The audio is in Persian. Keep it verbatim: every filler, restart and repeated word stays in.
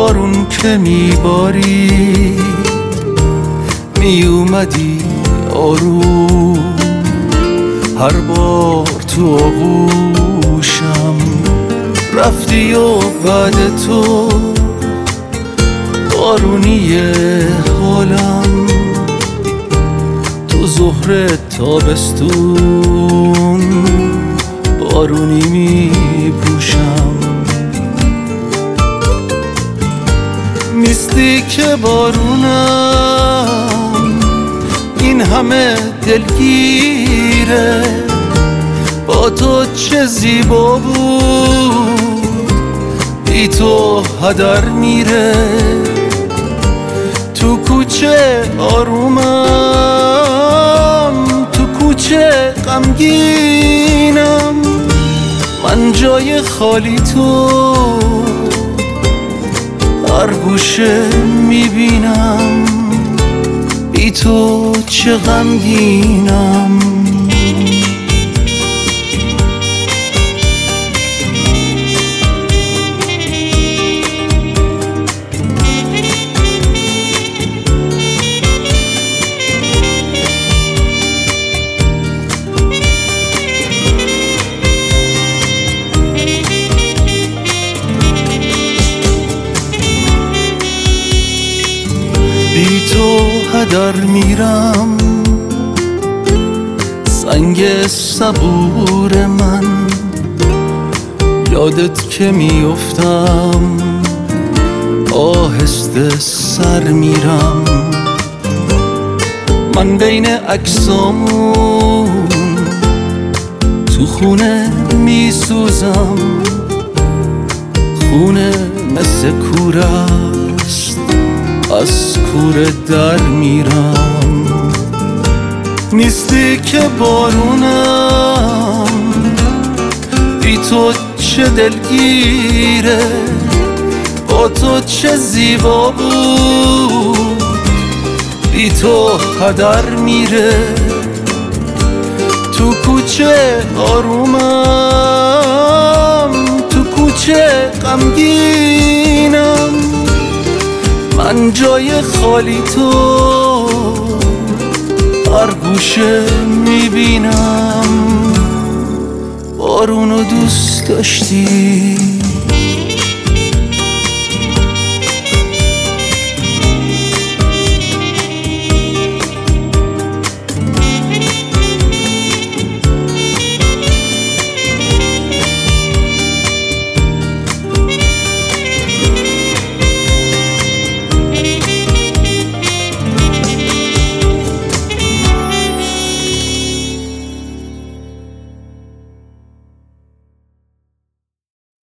بارون که میباری می اومدی آروم، هر بار تو آغوشم رفتی و بعد تو بارونی حالم، تو ظهر تابستون بارونی می پوشم. نیستی که بارونم این همه دلگیره، با تو چه زیبا بود بی تو هدر میره. تو کوچه آرومم، تو کوچه غمگینم، من جای خالی تو هر گوشه میبینم، بی تو چه غمگینم. بی تو هدر میرم، سنگ صبور من، یادت که میافتم آهسته سر میرم. من بین عکسامون تو خونه میسوزم، خونه مثل کوره است از کوره در میرم. نیستی که بارونم بی تو چه دلگیره، با تو چه زیبا بود بی تو هدر میره. تو کوچه آرومم، تو کوچه غمگینم، من جای خالی تو هر گوشه میبینم. بارونو دوست داشتی؟